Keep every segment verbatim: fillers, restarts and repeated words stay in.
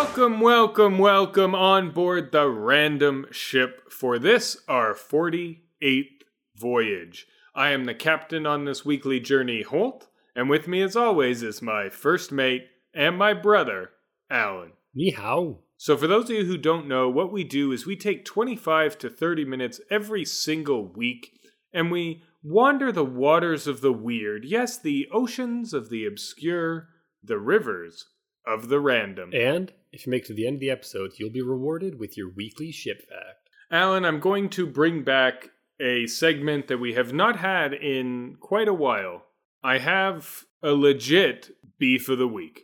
Welcome, welcome, welcome on board the random ship for this, our forty-eighth voyage. I am the captain on this weekly journey, Holt, and with me as always is my first mate and my brother, Alan. Ni hao. So for those of you who don't know, what we do is we take twenty-five to thirty minutes every single week, and we wander the waters of the weird, yes, the oceans of the obscure, the rivers of the random. And if you make it to the end of the episode, you'll be rewarded with your weekly ship fact. Alan, I'm going to bring back a segment that we have not had in quite a while. I have a legit beef of the week.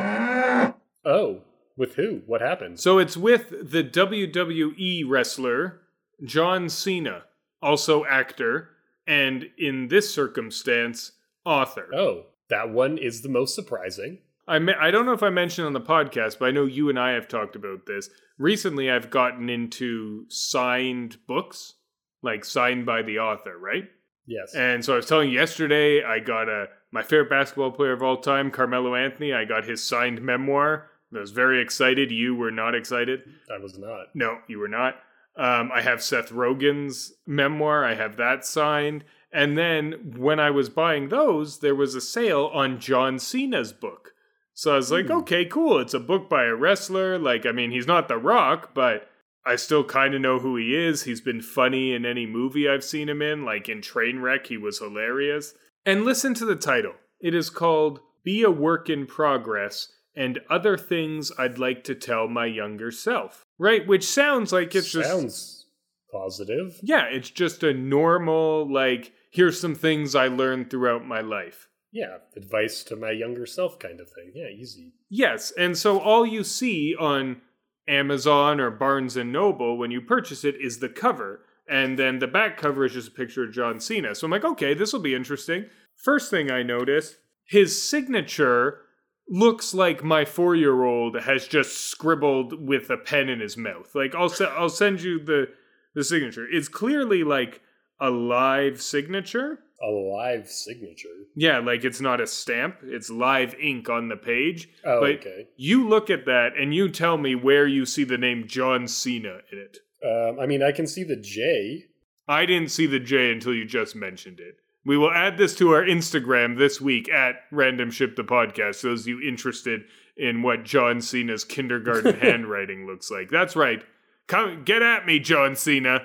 Oh, with who? What happened? So it's with the W W E wrestler, John Cena, also actor, and in this circumstance, author. Oh, that one is the most surprising. I me- I don't know if I mentioned on the podcast, but I know you and I have talked about this. Recently, I've gotten into signed books, like signed by the author, right? Yes. And so I was telling you yesterday, I got a my favorite basketball player of all time, Carmelo Anthony. I got his signed memoir. I was very excited. You were not excited. I was not. No, you were not. Um, I have Seth Rogen's memoir. I have that signed. And then when I was buying those, there was a sale on John Cena's book. So I was like, hmm. okay, cool. It's a book by a wrestler. Like, I mean, he's not The Rock, but I still kind of know who he is. He's been funny in any movie I've seen him in. Like in Trainwreck, he was hilarious. And listen to the title. It is called Be a Work in Progress and Other Things I'd Like to Tell My Younger Self. Right? Which sounds like it's Sounds just... Sounds positive. Yeah, it's just a normal, like, here's some things I learned throughout my life. Yeah, advice to my younger self kind of thing. Yeah, easy. Yes, and so all you see on Amazon or Barnes and Noble when you purchase it is the cover, and then the back cover is just a picture of John Cena. So I'm like, okay, this will be interesting. First thing I noticed, his signature looks like my four-year-old has just scribbled with a pen in his mouth. Like, I'll se- I'll send you the the signature. It's clearly like a live signature. A live signature. Yeah, like it's not a stamp. It's live ink on the page. Oh, but okay. You look at that and you tell me where you see the name John Cena in it. Um, I mean, I can see the J. I didn't see the J until you just mentioned it. We will add this to our Instagram this week at Random Ship the Podcast. Those of you interested in what John Cena's kindergarten handwriting looks like. That's right. Come, get at me, John Cena.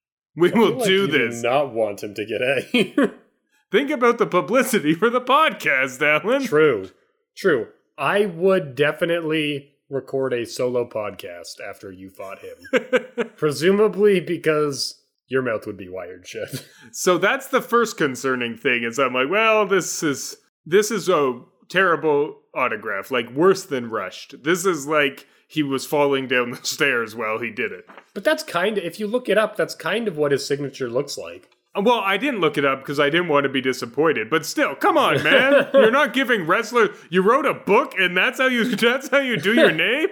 We I will feel like do you this. Do not want him to get A. Think about the publicity for the podcast, Alan. True. True. I would definitely record a solo podcast after you fought him. Presumably because your mouth would be wired shut. So that's the first concerning thing is I'm like, well, this is this is a terrible autograph, like worse than rushed. This is like he was falling down the stairs while he did it. But that's kind of, if you look it up, that's kind of what his signature looks like. Well, I didn't look it up because I didn't want to be disappointed. But still, come on, man! You're not giving wrestlers. You wrote a book, and that's how you that's how you do your name.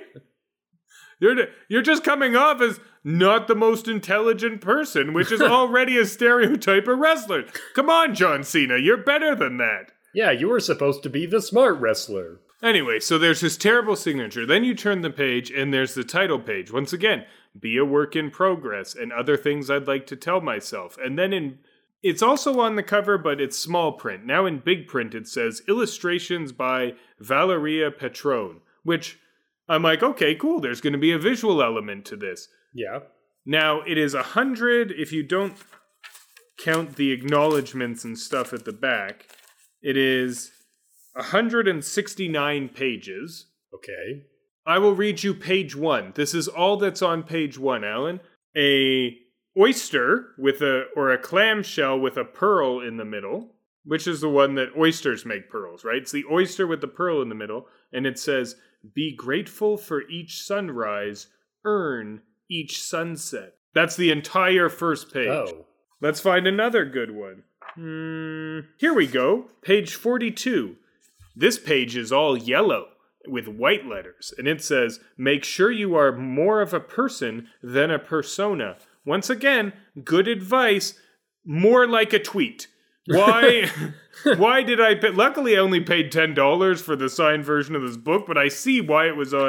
You're you're just coming off as not the most intelligent person, which is already a stereotype of wrestlers. Come on, John Cena, you're better than that. Yeah, you were supposed to be the smart wrestler. Anyway, so there's this terrible signature. Then you turn the page, and there's the title page. Once again, be a work in progress, and other things I'd like to tell myself. And then in, it's also on the cover, but it's small print. Now in big print, it says, illustrations by Valeria Petrone, which I'm like, okay, cool. There's going to be a visual element to this. Yeah. Now, it is a hundred, if you don't count the acknowledgments and stuff at the back, it is one hundred sixty-nine pages. Okay. I will read you page one. This is all that's on page one, Alan. A oyster with a, or a clamshell with a pearl in the middle, which is the one that oysters make pearls, right? It's the oyster with the pearl in the middle, and it says, be grateful for each sunrise, earn each sunset. That's the entire first page. Oh. Let's find another good one. Hmm. Here we go. Page forty-two. This page is all yellow with white letters, and it says, make sure you are more of a person than a persona. Once again, good advice, more like a tweet. Why Why did I pay? Luckily, I only paid ten dollars for the signed version of this book, but I see why it was on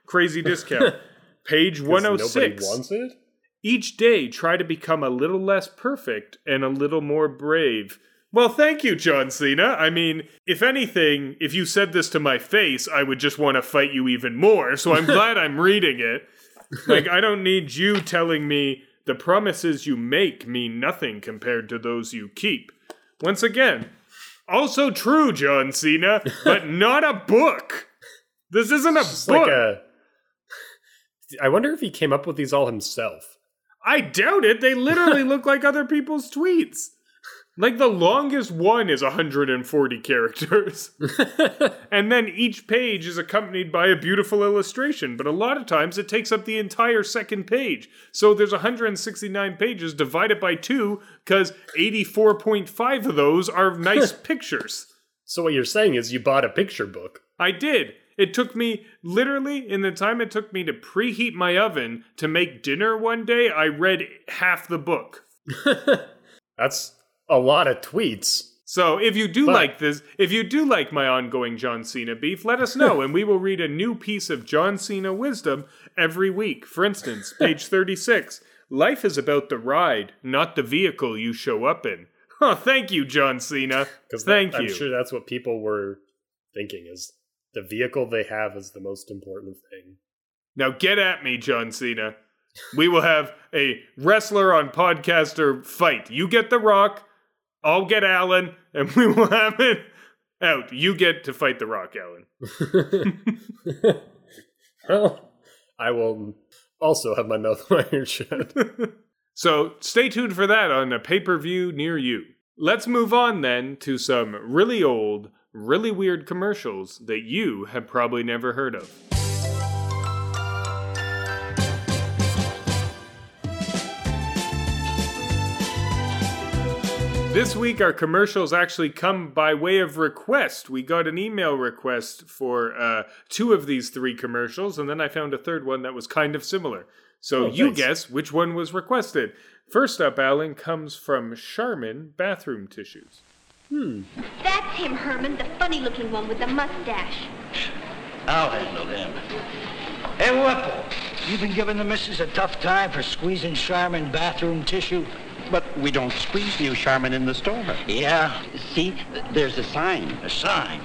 crazy discount. Page one oh six. Nobody wants it? Each day, try to become a little less perfect and a little more brave. Well, thank you, John Cena. I mean, if anything, if you said this to my face, I would just want to fight you even more. So I'm glad I'm reading it. Like, I don't need you telling me the promises you make mean nothing compared to those you keep. Once again, also true, John Cena, but not a book. This isn't a It's book. like a... I wonder if he came up with these all himself. I doubt it. They literally look like other people's tweets. Like, the longest one is one hundred forty characters. And then each page is accompanied by a beautiful illustration. But a lot of times it takes up the entire second page. So there's one hundred sixty-nine pages divided by two, because eighty-four point five of those are nice pictures. So what you're saying is you bought a picture book. I did. It took me, literally, in the time it took me to preheat my oven to make dinner one day, I read half the book. That's a lot of tweets. So if you do But- like this, if you do like my ongoing John Cena beef, let us know, and we will read a new piece of John Cena wisdom every week. For instance, page thirty-six. Life is about the ride, not the vehicle you show up in. Oh, thank you, John Cena. Thank I'm you. sure that's what people were thinking, is the vehicle they have is the most important thing. Now get at me, John Cena. We will have a wrestler on podcaster fight. You get The Rock, I'll get Alan, and we will have it out. You get to fight The Rock, Alan. Well, I will also have my mouth wired shut. So stay tuned for that on a pay-per-view near you. Let's move on then to some really old, really weird commercials that you have probably never heard of. This week, our commercials actually come by way of request. We got an email request for uh, two of these three commercials, and then I found a third one that was kind of similar. So Oh, you thanks. guess which one was requested. First up, Alan, comes from Charmin Bathroom Tissues. That's him, Herman, the funny-looking one with the mustache. I'll handle him. Hey, Whipple, you been giving the missus a tough time for squeezing Charmin bathroom tissue? But we don't squeeze new Charmin in the store. Yeah, See, there's a sign. a sign.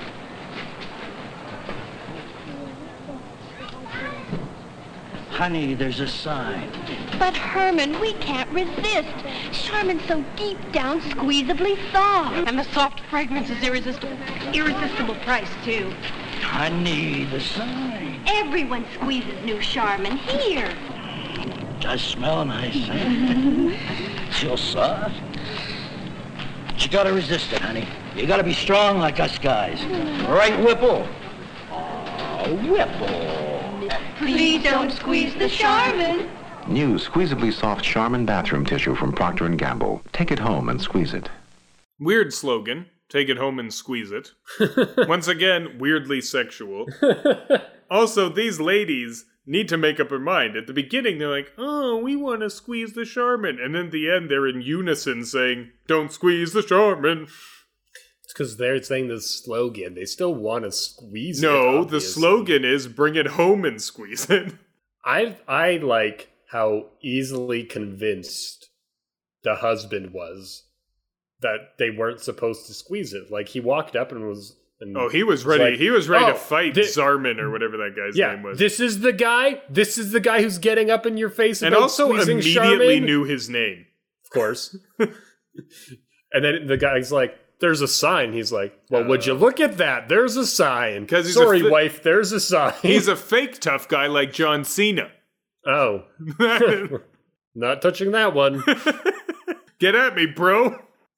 Honey, there's a sign. But, Herman, we can't resist. Charmin's so deep down, squeezably soft. And the soft fragrance is irresistible. Irresistible price, too. Honey, the sign. Everyone squeezes new Charmin. Here. Does smell nice, huh? Feel soft. But you gotta resist it, honey. You gotta be strong like us guys. Right, Whipple? Oh, Whipple. Please don't squeeze the Charmin. New squeezably soft Charmin bathroom tissue from Procter and Gamble. Take it home and squeeze it. Weird slogan. Take it home and squeeze it. Once again, weirdly sexual. Also, these ladies need to make up their mind. At the beginning, they're like, oh, we want to squeeze the Charmin. And then at the end, they're in unison saying, don't squeeze the Charmin. It's because they're saying the slogan. They still want to squeeze it. No, the obviously. slogan is bring it home and squeeze it. I I like how easily convinced the husband was that they weren't supposed to squeeze it. Like, he walked up and was... And Oh, he was ready. like, he was ready "Oh, to fight thi- Zarman or whatever that guy's Yeah, name was. this is the guy. This is the guy who's getting up in your face and about also squeezing immediately Charmin. knew his name. Of course. And then the guy's like, there's a sign. He's like, well, would you look at that? There's a sign. 'Cause he's a Sorry, fi- wife, there's a sign. He's a fake tough guy like John Cena. Oh, not touching that one. Get at me, bro.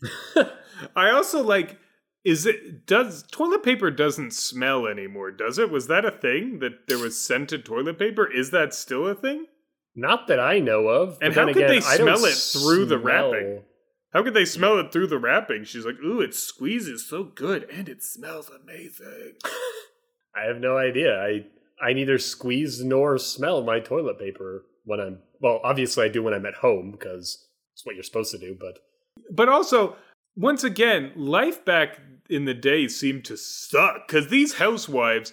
I also like, is it, does, toilet paper doesn't smell anymore, does it? Was that a thing? That there was scented toilet paper? Is that still a thing? Not that I know of. And but how then could again, they I don't smell it through the smell- wrapping? How could they smell it through the wrapping? She's like, ooh, it squeezes so good and it smells amazing. I have no idea. I I neither squeeze nor smell my toilet paper when I'm, well, obviously I do when I'm at home because it's what you're supposed to do, but But also, once again, life back in the day seemed to suck because these housewives,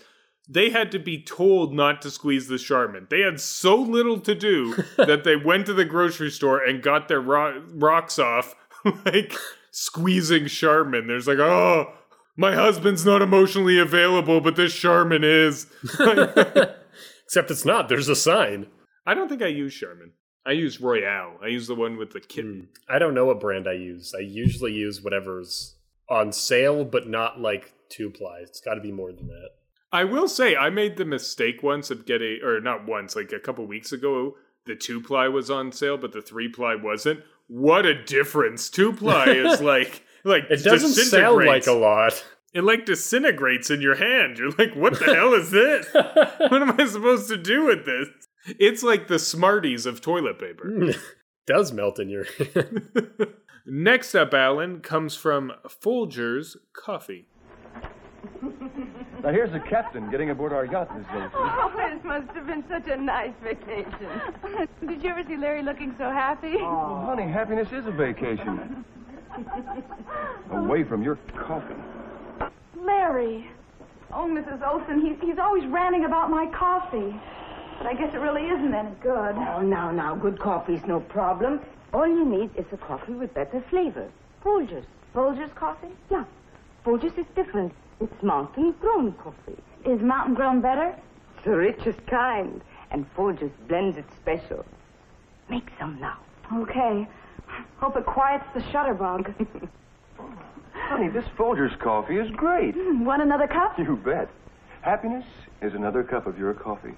they had to be told not to squeeze the Charmin. They had so little to do that they went to the grocery store and got their ro- rocks off, like, squeezing Charmin. There's like, oh, my husband's not emotionally available, but this Charmin is. Except it's not. There's a sign. I don't think I use Charmin. I use Royale. I use the one with the kitten. Mm. I don't know what brand I use. I usually use whatever's on sale, but not like two-ply. It's got to be more than that. I will say, I made the mistake once of getting, or not once, like a couple weeks ago, the two-ply was on sale, but the three-ply wasn't. What a difference. Two-ply is like, like it doesn't sound like a lot. It like disintegrates in your hand. You're like, what the hell is this? What am I supposed to do with this? It's like the Smarties of toilet paper. Mm, does melt in your hand. Next up, Alan, comes from Folgers Coffee. Now here's the captain getting aboard our yacht, Miss Wilson. Oh, it must have been such a nice vacation. Did you ever see Larry looking so happy? Oh, honey, happiness is a vacation. Away from your coffee. Larry. Oh, Missus Olson, he's, he's always ranting about my coffee. But I guess it really isn't any good. Oh, now, now, good coffee's no problem. All you need is a coffee with better flavor. Folgers. Folgers coffee? Yeah. Folgers is different. It's mountain-grown coffee. Is mountain-grown better? It's the richest kind. And Folgers blends it special. Make some now. Okay. Hope it quiets the shutterbug. Honey, this Folgers coffee is great. Mm, want another cup? You bet. Happiness is another cup of your coffee.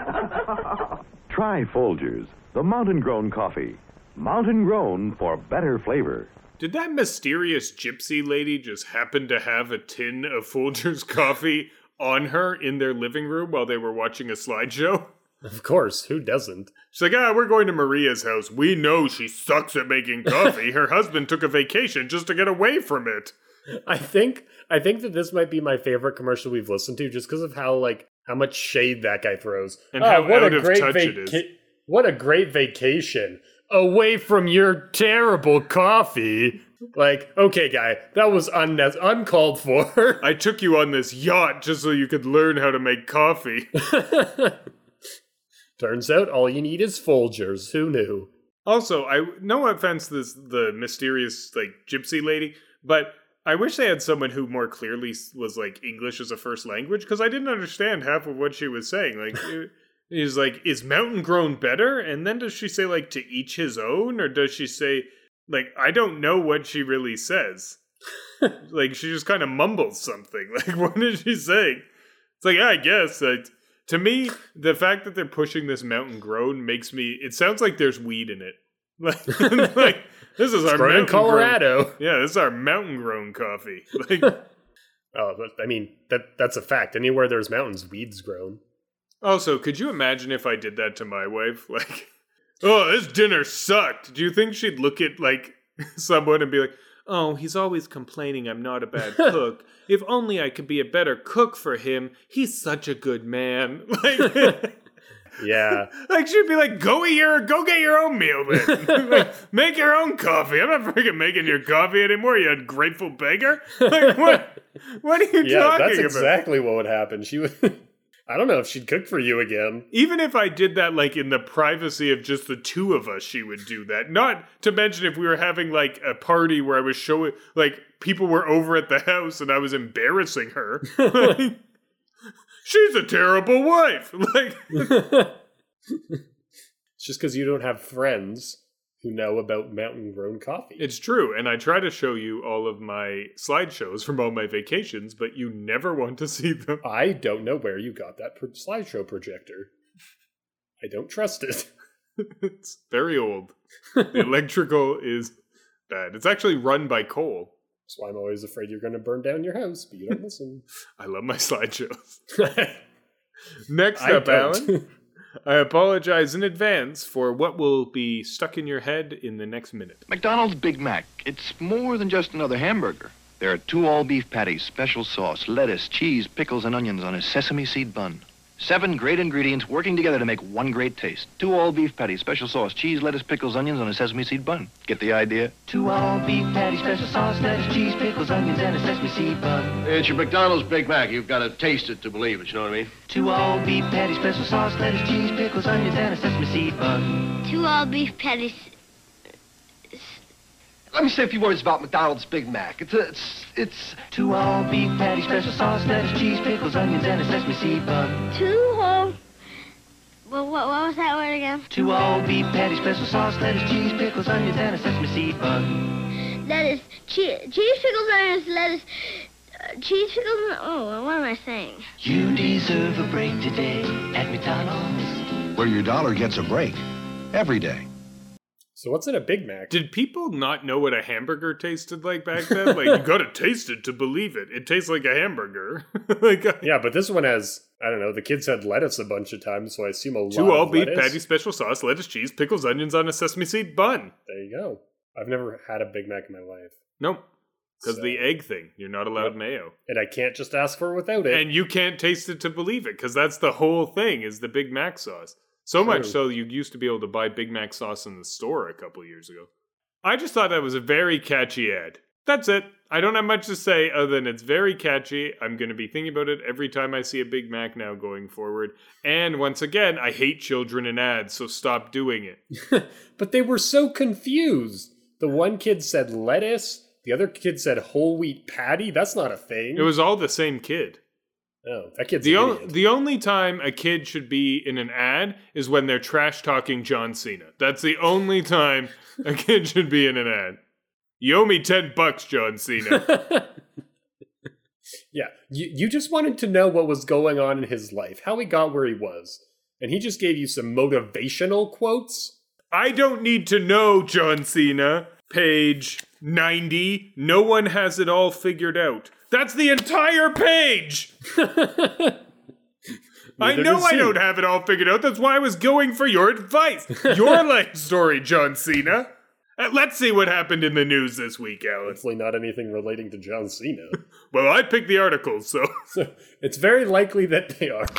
Try Folgers, the mountain-grown coffee. Mountain-grown for better flavor. Did that mysterious gypsy lady just happen to have a tin of Folgers coffee on her in their living room while they were watching a slideshow? Of course, who doesn't? She's like, ah, we're going to Maria's house. We know she sucks at making coffee. Her husband took a vacation just to get away from it. I think I think that this might be my favorite commercial we've listened to just because of how like how much shade that guy throws. And oh, how what out a of great touch vaca- it is. What a great vacation. Away from your terrible coffee. Like, okay, guy, that was un- uncalled for. I took you on this yacht just so you could learn how to make coffee. Turns out all you need is Folgers. Who knew? Also, I no offense to this, the mysterious like gypsy lady, but I wish they had someone who more clearly was like English as a first language, because I didn't understand half of what she was saying. Like, he's like, is mountain grown better? And then does she say like to each his own, or does she say like I don't know what she really says? Like she just kind of mumbles something. Like what is she saying? It's like yeah, I guess like. To me, the fact that they're pushing this mountain grown makes me. It sounds like there's weed in it. Like, like this is it's our grown in Colorado. Grown, yeah, this is our mountain grown coffee. Like, oh, but I mean that that's a fact. Anywhere there's mountains, weeds grown. Also, could you imagine if I did that to my wife? Like, oh, this dinner sucked. Do you think she'd look at like someone and be like, oh, he's always complaining I'm not a bad cook. If only I could be a better cook for him. He's such a good man. Like, yeah. Like, she'd be like, go eat your, go get your own meal then. Like, make your own coffee. I'm not freaking making your coffee anymore, you ungrateful beggar. Like, what, what are you yeah, talking that's about? exactly what would happen. She would... I don't know if she'd cook for you again. Even if I did that, like, in the privacy of just the two of us, she would do that. Not to mention if we were having, like, a party where I was showing, like, people were over at the house and I was embarrassing her. Like, she's a terrible wife. Like, it's just because you don't have friends who know about mountain-grown coffee. It's true, and I try to show you all of my slideshows from all my vacations, but you never want to see them. I don't know where you got that pro- slideshow projector. I don't trust it. It's very old. The electrical is bad. It's actually run by coal. That's why I'm always afraid you're going to burn down your house, but you don't listen. I love my slideshows. Next I up, don't. Alan. I apologize in advance for what will be stuck in your head in the next minute. McDonald's Big Mac. It's more than just another hamburger. There are two all-beef patties, special sauce, lettuce, cheese, pickles, and onions on a sesame seed bun. Seven great ingredients working together to make one great taste. Two all-beef patties, special sauce, cheese, lettuce, pickles, onions on a sesame seed bun. Get the idea? Two all-beef patties, special sauce, lettuce, cheese, pickles, onions, and a sesame seed bun. It's your McDonald's Big Mac. You've got to taste it to believe it, you know what I mean? Two all-beef patties, special sauce, lettuce, cheese, pickles, onions, and a sesame seed bun. Two all-beef patties. Let me say a few words about McDonald's Big Mac. It's a, it's it's two all-beef patties, special sauce, lettuce, cheese, pickles, onions, and a sesame seed bun. Two whole... Well, what, what was that word again? Two all-beef patties, special sauce, lettuce, cheese, pickles, onions, and a sesame seed bun. Lettuce, cheese, cheese, pickles, onions, lettuce, uh, cheese, pickles, oh, what am I saying? You deserve a break today at McDonald's. Where your dollar gets a break every day. So what's in a Big Mac? Did people not know what a hamburger tasted like back then? Like, you gotta taste it to believe it. It tastes like a hamburger. like a, yeah, but this one has, I don't know, the kids said lettuce a bunch of times, so I assume a lot two all of beef lettuce. patty, special sauce, lettuce, cheese, pickles, onions on a sesame seed bun. There you go. I've never had a Big Mac in my life. Nope. Because So- the egg thing. You're not allowed Yep. mayo. And I can't just ask for it without it. And you can't taste it to believe it, because that's the whole thing, is the Big Mac sauce. So True. much so you used to be able to buy Big Mac sauce in the store a couple years ago. I just thought that was a very catchy ad. That's it. I don't have much to say other than it's very catchy. I'm going to be thinking about it every time I see a Big Mac now going forward. And once again, I hate children in ads, so stop doing it. But they were so confused. The one kid said lettuce. The other kid said whole wheat patty. That's not a thing. It was all the same kid. Oh, that kid's The, an o- idiot. the only time a kid should be in an ad is when they're trash talking John Cena. That's the only time a kid should be in an ad. You owe me ten bucks, John Cena. Yeah, you, you just wanted to know what was going on in his life, how he got where he was. And he just gave you some motivational quotes. I don't need to know, John Cena. Page ninety. No one has it all figured out. That's the entire page! I Neither know does I he. don't have it all figured out. That's why I was going for your advice. Your life story, John Cena. Uh, let's see what happened in the news this week, Alan. Hopefully not anything relating to John Cena. Well, I picked the articles, so... So it's very likely that they are.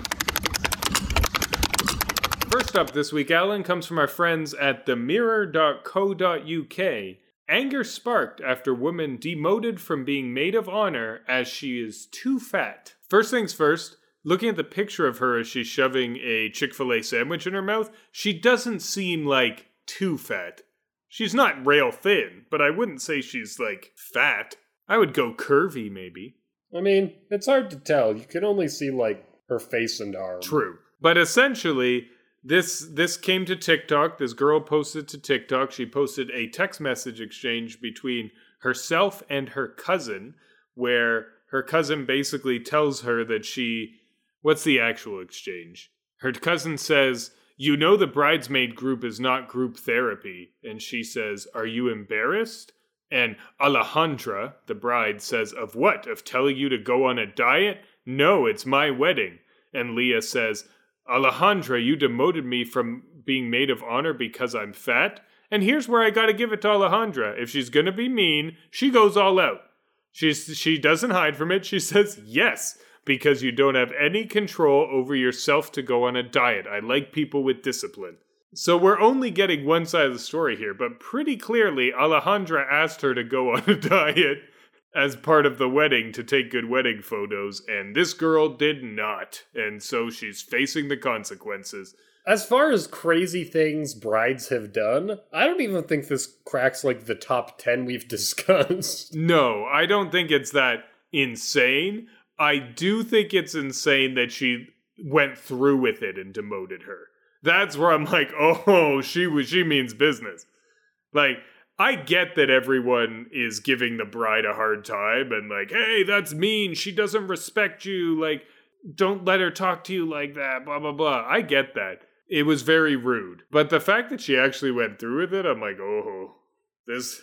First up this week, Alan, comes from our friends at the mirror dot co dot U K. Anger sparked after woman demoted from being maid of honor as she is too fat. First things first, looking at the picture of her as she's shoving a Chick-fil-A sandwich in her mouth, she doesn't seem like too fat. She's not rail thin, but I wouldn't say she's like fat. I would go curvy maybe. I mean, it's hard to tell. You can only see, like, her face and arm. True. But essentially, this this came to TikTok. This girl posted to TikTok. She posted a text message exchange between herself and her cousin, where her cousin basically tells her that she... What's the actual exchange? Her cousin says, "You know the bridesmaid group is not group therapy." And she says, "Are you embarrassed?" And Alejandra, the bride, says, "Of what? Of telling you to go on a diet? No, it's my wedding." And Leah says, "Alejandra, you demoted me from being maid of honor because I'm fat?" And here's where I gotta give it to Alejandra. If she's gonna be mean, she goes all out. She's, she doesn't hide from it. She says, "Yes, because you don't have any control over yourself to go on a diet. I like people with discipline." So we're only getting one side of the story here, but pretty clearly Alejandra asked her to go on a diet as part of the wedding to take good wedding photos, and this girl did not. And so she's facing the consequences. As far as crazy things brides have done, I don't even think this cracks, like, the top ten we've discussed. No, I don't think it's that insane. I do think it's insane that she went through with it and demoted her. That's where I'm like, oh, she was she means business. Like, I get that everyone is giving the bride a hard time and like, hey, that's mean. She doesn't respect you. Like, don't let her talk to you like that, blah, blah, blah. I get that. It was very rude. But the fact that she actually went through with it, I'm like, oh, this...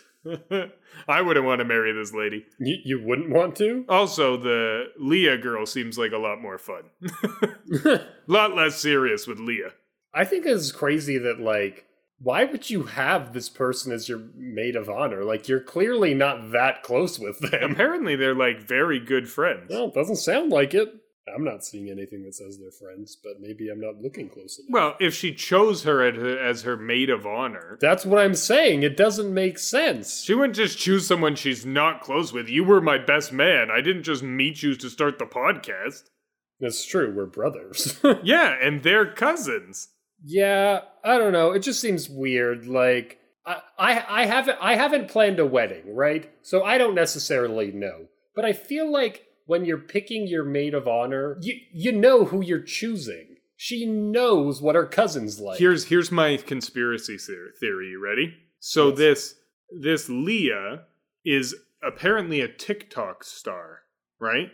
I wouldn't want to marry this lady. You, you wouldn't want to? Also, the Leah girl seems like a lot more fun. A lot less serious with Leah. I think it's crazy that, like, why would you have this person as your maid of honor? Like, you're clearly not that close with them. Apparently, they're, like, very good friends. Well, it doesn't sound like it. I'm not seeing anything that says they're friends, but maybe I'm not looking close enough. Well, if she chose her as her maid of honor. That's what I'm saying. It doesn't make sense. She wouldn't just choose someone she's not close with. You were my best man. I didn't just meet you to start the podcast. That's true. We're brothers. Yeah, and they're cousins. Yeah, I don't know. It just seems weird. Like, I, I, I haven't, I haven't planned a wedding, right? So I don't necessarily know. But I feel like when you're picking your maid of honor, you, you know who you're choosing. She knows what her cousin's like. Here's here's my conspiracy theory. You ready? So yes. this this Leah is apparently a TikTok star, right?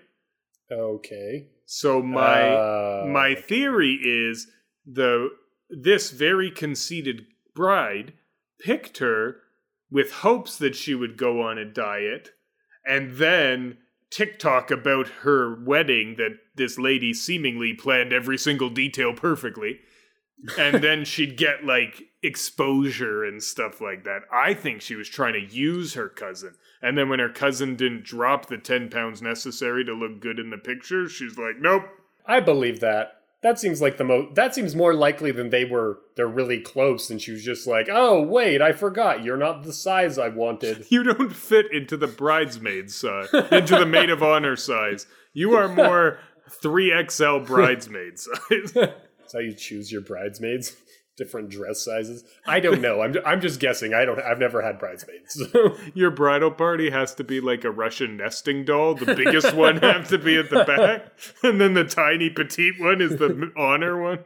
Okay. So my uh, my theory is the this very conceited bride picked her with hopes that she would go on a diet, and then TikTok about her wedding that this lady seemingly planned every single detail perfectly, and then she'd get like exposure and stuff like that. I think she was trying to use her cousin, and then when her cousin didn't drop the ten pounds necessary to look good in the picture, she's like, nope. I believe that. That seems like the most. That seems more likely than they were. They're really close, and she was just like, "Oh, wait, I forgot. You're not the size I wanted. You don't fit into the bridesmaid size, into the maid of honor size. You are more three X L bridesmaid size." That's how you choose your bridesmaids. Different dress sizes. I don't know. I'm I'm just guessing. I don't. I've never had bridesmaids. So. Your bridal party has to be like a Russian nesting doll. The biggest one has to be at the back, and then the tiny petite one is the honor one.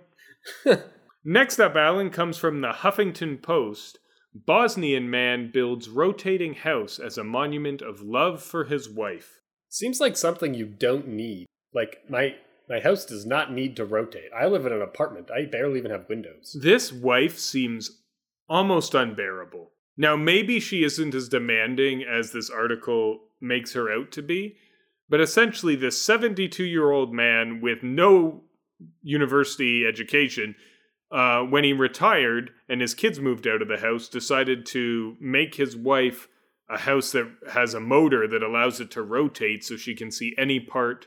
Next up, Alan, comes from the Huffington Post. Bosnian man builds rotating house as a monument of love for his wife. Seems like something you don't need. Like my. My house does not need to rotate. I live in an apartment. I barely even have windows. This wife seems almost unbearable. Now, maybe she isn't as demanding as this article makes her out to be, but essentially this seventy-two-year-old man with no university education, uh, when he retired and his kids moved out of the house, decided to make his wife a house that has a motor that allows it to rotate so she can see any part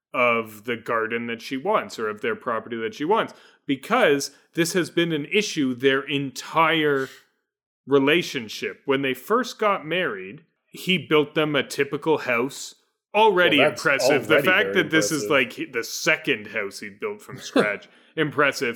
of the garden that she wants or of their property that she wants, because this has been an issue their entire relationship. When they first got married, he built them a typical house. Already well, impressive. Already the fact that this impressive. is like the second house he built from scratch, impressive.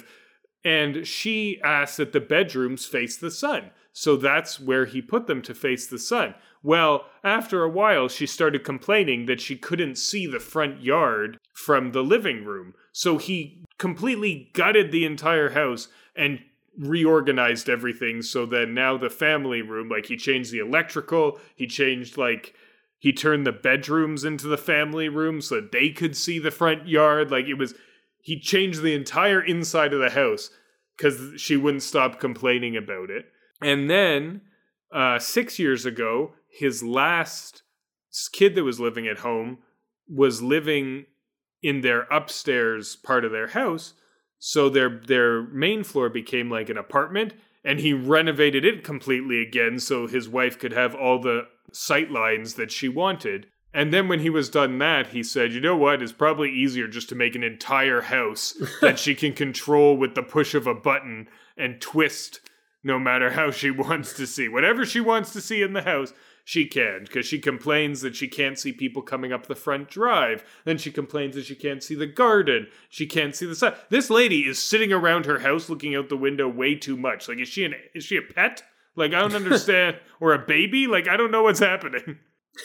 And she asked that the bedrooms face the sun. So that's where he put them, to face the sun. Well, after a while, she started complaining that she couldn't see the front yard from the living room. So he completely gutted the entire house and reorganized everything so that now the family room, like he changed the electrical, he changed like, he turned the bedrooms into the family room so that they could see the front yard. Like it was, he changed the entire inside of the house because she wouldn't stop complaining about it. And then, uh, six years ago, his last kid that was living at home was living in their upstairs part of their house. So their their main floor became like an apartment, and he renovated it completely again so his wife could have all the sight lines that she wanted. And then when he was done that, he said, you know what, it's probably easier just to make an entire house that she can control with the push of a button and twist no matter how she wants to see. Whatever she wants to see in the house, she can, because she complains that she can't see people coming up the front drive. Then she complains that she can't see the garden. She can't see the sun. This lady is sitting around her house looking out the window way too much. Like, is she an is she a pet? Like, I don't understand. Or a baby? Like, I don't know what's happening.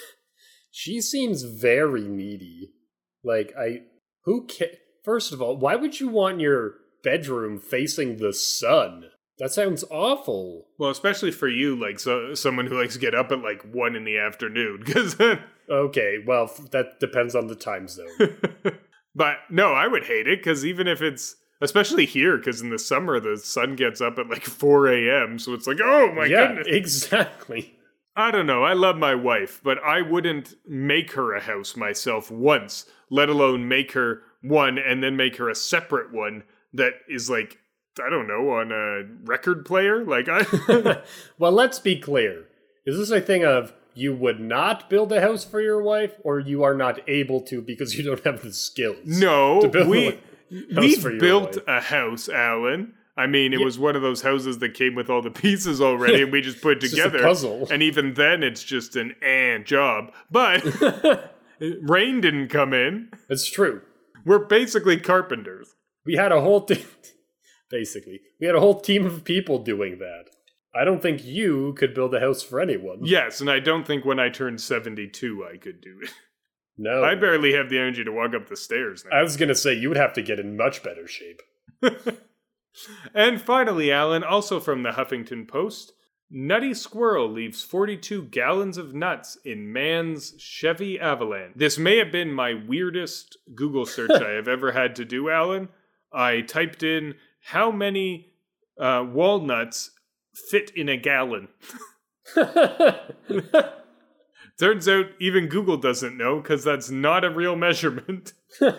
She seems very needy. Like, I... Who ca- First of all, why would you want your bedroom facing the sun? That sounds awful. Well, especially for you, like so, someone who likes to get up at like one in the afternoon. Cause okay, well, that depends on the time zone. But no, I would hate it because even if it's, especially here, because in the summer the sun gets up at like four a.m. So it's like, oh my yeah, goodness. Exactly. I don't know. I love my wife, but I wouldn't make her a house myself once, let alone make her one and then make her a separate one that is like, I don't know, on a record player? Like, I... Well, let's be clear. Is this a thing of, you would not build a house for your wife, or you are not able to because you don't have the skills? No, to build we, a house we've for your built wife? a house, Alan. I mean, it Yeah. was one of those houses that came with all the pieces already, and we just put it It's just a together. puzzle. And even then, it's just an eh job. But rain didn't come in. It's true. We're basically carpenters. We had a whole team. Basically, we had a whole team of people doing that. I don't think you could build a house for anyone. Yes, and I don't think when I turned seventy-two I could do it. No. I barely have the energy to walk up the stairs now. I was going to say, you would have to get in much better shape. And finally, Alan, also from the Huffington Post, Nutty Squirrel leaves forty-two gallons of nuts in man's Chevy Avalanche. This may have been my weirdest Google search I have ever had to do, Alan. I typed in how many uh, walnuts fit in a gallon. Turns out even Google doesn't know, because that's not a real measurement.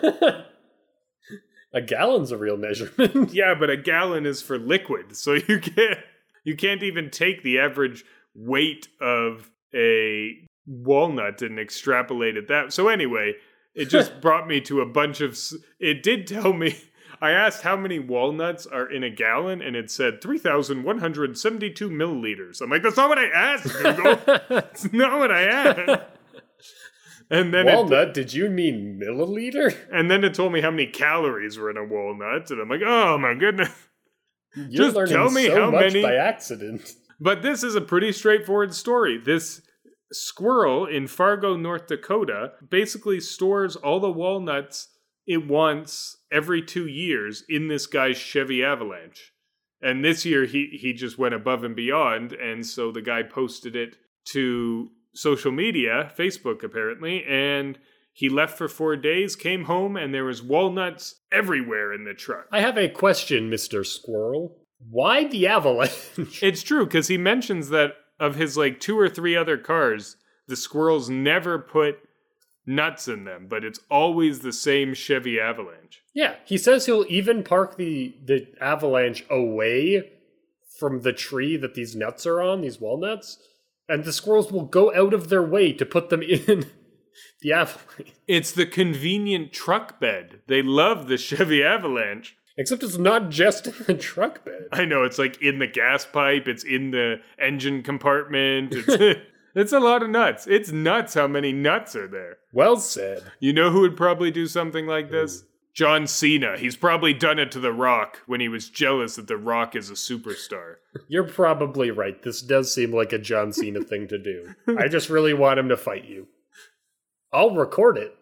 A gallon's a real measurement. Yeah, but a gallon is for liquid, so you can't you can't even take the average weight of a walnut and extrapolate it that. So anyway, it just brought me to a bunch of. It did tell me. I asked how many walnuts are in a gallon, and it said three thousand one hundred seventy-two milliliters. I'm like, that's not what I asked, Google. That's not what I asked. And then walnut? It, did you mean milliliter? And then it told me how many calories were in a walnut, and I'm like, oh my goodness. You're Just learning tell me so how much many. by accident. But this is a pretty straightforward story. This squirrel in Fargo, North Dakota, basically stores all the walnuts it wants every two years in this guy's Chevy Avalanche. And this year he, he just went above and beyond, and so the guy posted it to social media, Facebook apparently, and he left for four days, came home, and there was walnuts everywhere in the truck. I have a question, Mister Squirrel. Why the Avalanche? It's true, because he mentions that of his like two or three other cars, the squirrels never put nuts in them, but it's always the same Chevy Avalanche. Yeah, he says he'll even park the, the Avalanche away from the tree that these nuts are on, these walnuts, and the squirrels will go out of their way to put them in the Avalanche. It's the convenient truck bed. They love the Chevy Avalanche. Except it's not just in the truck bed. I know, it's like in the gas pipe, it's in the engine compartment. It's, it's a lot of nuts. It's nuts how many nuts are there. Well said. You know who would probably do something like this? Mm. John Cena. He's probably done it to The Rock when he was jealous that The Rock is a superstar. You're probably right. This does seem like a John Cena thing to do. I just really want him to fight you. I'll record it.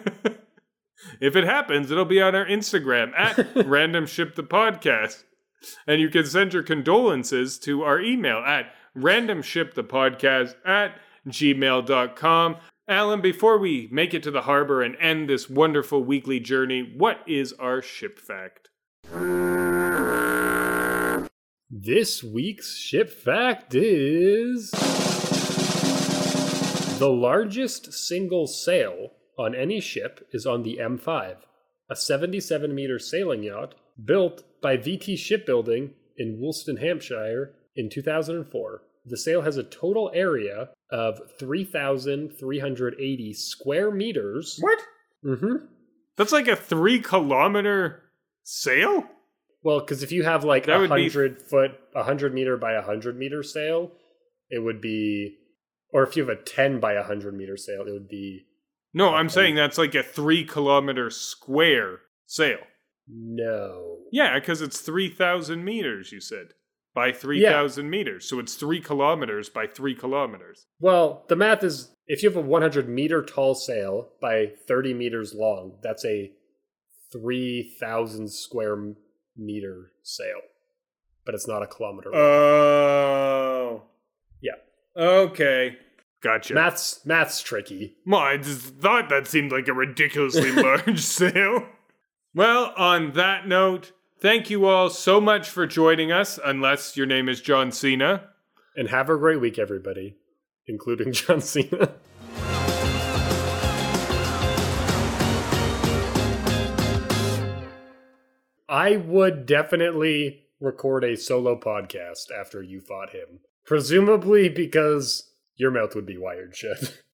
If it happens, it'll be on our Instagram at Random Ship the Podcast. And you can send your condolences to our email at randomshipthepodcast at gmail dot com. Alan, before we make it to the harbor and end this wonderful weekly journey, what is our ship fact? This week's ship fact is... the largest single sail on any ship is on the M five, a seventy-seven meter sailing yacht built by V T Shipbuilding in Woolston, Hampshire in two thousand four. The sail has a total area of three thousand three hundred eighty square meters. What? Mm-hmm. That's like a three kilometer sail? Well, because if you have like That a would be- hundred foot, a hundred meter by a hundred meter sail, it would be, or if you have a ten by a hundred meter sail, it would be. No, I'm saying that's like a three kilometer square sail. No. Yeah, because it's three thousand meters, you said. By three thousand meters. So it's three kilometers by three kilometers. Well, the math is, if you have a one hundred meter tall sail by thirty meters long, that's a three thousand square meter sail. But it's not a kilometer long. Oh. Yeah. Okay. Gotcha. Math's, math's tricky. Well, I just thought that seemed like a ridiculously large sail. Well, on that note, thank you all so much for joining us, unless your name is John Cena. And have a great week, everybody, including John Cena. I would definitely record a solo podcast after you fought him. Presumably because your mouth would be wired shut.